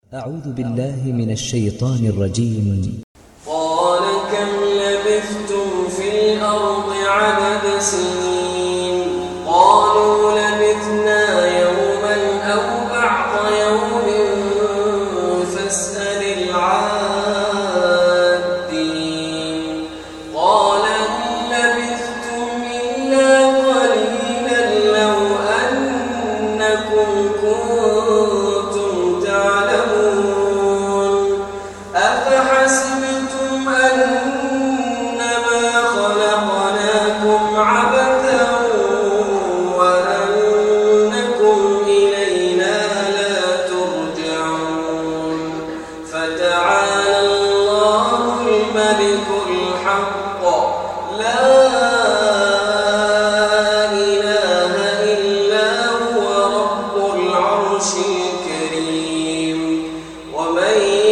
أعوذ بالله من الشيطان الرجيم. قال كم لبثتم في الأرض عدد سنين قالوا لبثنا يوما أو بعض يوم فاسأل العادين قال إن لبثتم إلا قليلا لو أنكم كنتم تعلمون أفحسبتم أنما خلقناكم عبثا وأنكم إلينا لا ترجعون فتعالى الله الملك الحق لا إله إلا هو رب العرش الكريم ومن